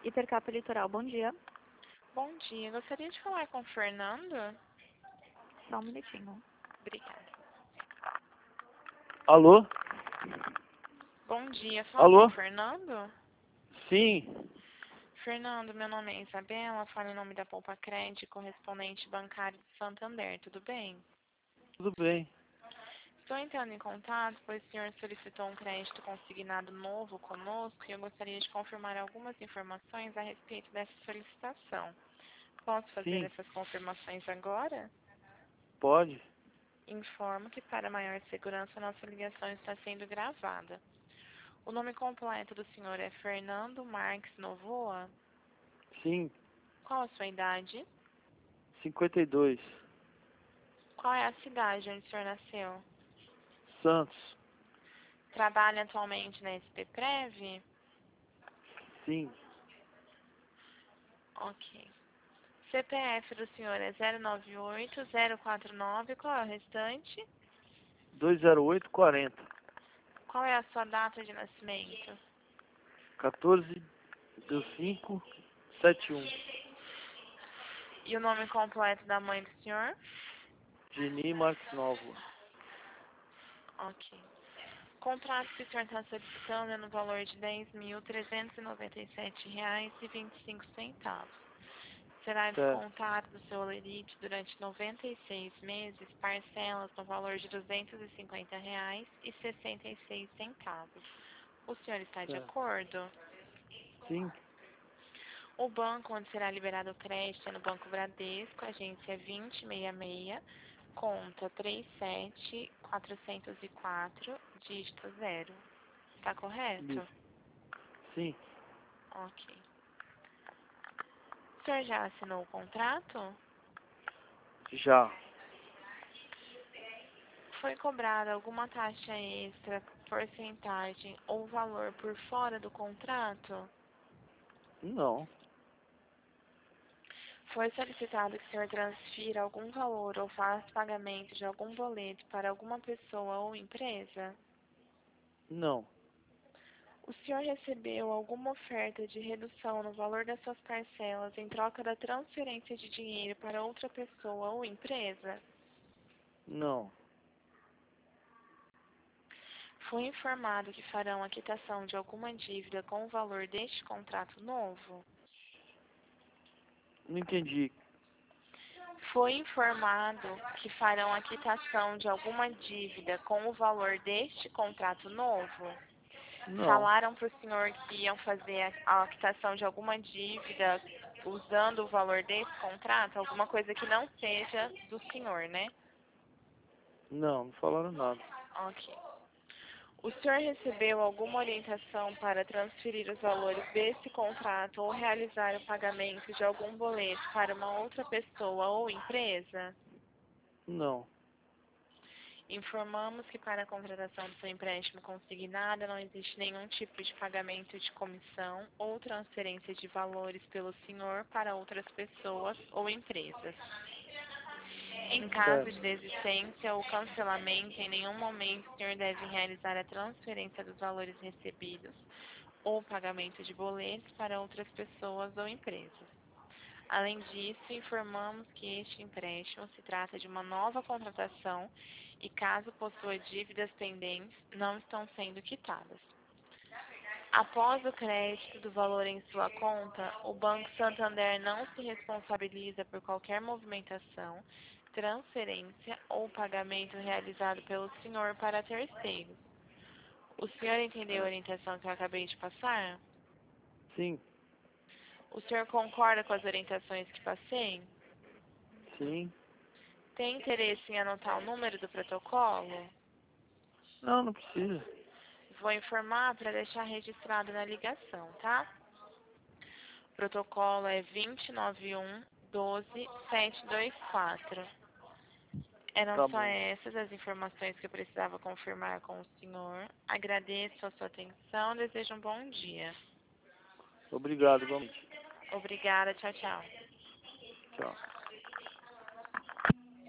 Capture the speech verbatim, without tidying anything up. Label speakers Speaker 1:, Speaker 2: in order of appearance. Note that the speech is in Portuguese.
Speaker 1: Hipercapa Litoral, bom dia.
Speaker 2: Bom dia, gostaria de falar com o Fernando.
Speaker 1: Só um minutinho.
Speaker 2: Obrigada.
Speaker 3: Alô?
Speaker 2: Bom dia, fala
Speaker 3: Alô?
Speaker 2: com o Fernando?
Speaker 3: Sim.
Speaker 2: Fernando, meu nome é Isabela, falo em nome da Poupa Crédito, correspondente bancário de Santander, tudo bem?
Speaker 3: Tudo bem.
Speaker 2: Estou entrando em contato, pois o senhor solicitou um crédito consignado novo conosco e eu gostaria de confirmar algumas informações a respeito dessa solicitação. Posso fazer
Speaker 3: Sim.
Speaker 2: essas confirmações agora?
Speaker 3: Pode?
Speaker 2: Informo que para maior segurança nossa ligação está sendo gravada. O nome completo do senhor é Fernando Marques Novoa?
Speaker 3: Sim.
Speaker 2: Qual a sua idade?
Speaker 3: cinquenta e dois.
Speaker 2: Qual é a cidade onde o senhor nasceu?
Speaker 3: Santos.
Speaker 2: Trabalha atualmente na S P Prev?
Speaker 3: Sim.
Speaker 2: Ok. C P F do senhor é zero nove oito zero quatro nove, qual é o restante?
Speaker 3: dois zero oito quarenta.
Speaker 2: Qual é a sua data de nascimento?
Speaker 3: quatorze do cinco setenta e um.
Speaker 2: E o nome completo da mãe do senhor?
Speaker 3: Geni Marques Novo.
Speaker 2: Ok. O contrato que o senhor está solicitando é no valor de dez mil trezentos e noventa e sete reais e vinte e cinco centavos. Será
Speaker 3: Certo.
Speaker 2: descontado do seu lerite durante noventa e seis meses, parcelas no valor de duzentos e cinquenta reais e sessenta e seis centavos. O senhor está de
Speaker 3: Certo.
Speaker 2: acordo?
Speaker 3: Sim.
Speaker 2: O banco onde será liberado o crédito é no Banco Bradesco, agência vinte e sessenta e seis, conta trinta e sete quatrocentos e quatro, dígito zero. Está correto?
Speaker 3: Isso. Sim.
Speaker 2: Ok. O senhor já assinou o contrato?
Speaker 3: Já.
Speaker 2: Foi cobrada alguma taxa extra, porcentagem ou valor por fora do contrato?
Speaker 3: Não.
Speaker 2: Foi solicitado que o senhor transfira algum valor ou faça pagamento de algum boleto para alguma pessoa ou empresa?
Speaker 3: Não.
Speaker 2: O senhor recebeu alguma oferta de redução no valor das suas parcelas em troca da transferência de dinheiro para outra pessoa ou empresa?
Speaker 3: Não.
Speaker 2: Foi informado que farão a quitação de alguma dívida com o valor deste contrato novo?
Speaker 3: Não entendi.
Speaker 2: Foi informado que farão a quitação de alguma dívida com o valor deste contrato novo?
Speaker 3: Não.
Speaker 2: Falaram para o senhor que iam fazer a, a quitação de alguma dívida usando o valor desse contrato? Alguma coisa que não seja do senhor, né?
Speaker 3: Não. Não falaram nada.
Speaker 2: Ok. O senhor recebeu alguma orientação para transferir os valores desse contrato ou realizar o pagamento de algum boleto para uma outra pessoa ou empresa?
Speaker 3: Não.
Speaker 2: Informamos que para a contratação do seu empréstimo consignado não existe nenhum tipo de pagamento de comissão ou transferência de valores pelo senhor para outras pessoas ou empresas. Em caso de
Speaker 3: Certo.
Speaker 2: desistência ou cancelamento, em nenhum momento o senhor deve realizar a transferência dos valores recebidos ou pagamento de boletos para outras pessoas ou empresas. Além disso, informamos que este empréstimo se trata de uma nova contratação e, caso possua dívidas pendentes, não estão sendo quitadas. Após o crédito do valor em sua conta, o Banco Santander não se responsabiliza por qualquer movimentação, transferência ou pagamento realizado pelo senhor para terceiros. O senhor entendeu a
Speaker 3: Certo.
Speaker 2: orientação que eu acabei de passar?
Speaker 3: Sim.
Speaker 2: O senhor concorda com as orientações que passei?
Speaker 3: Sim.
Speaker 2: Tem interesse em anotar o número do protocolo?
Speaker 3: Não, não precisa.
Speaker 2: Vou informar para deixar registrado na ligação, tá? O protocolo é dois nove um, doze, sete dois quatro. Eram
Speaker 3: Tá
Speaker 2: só
Speaker 3: bom.
Speaker 2: essas as informações que eu precisava confirmar com o senhor. Agradeço a sua atenção, desejo um bom dia.
Speaker 3: Obrigado, igualmente.
Speaker 2: Obrigada, tchau, tchau.
Speaker 3: Tchau.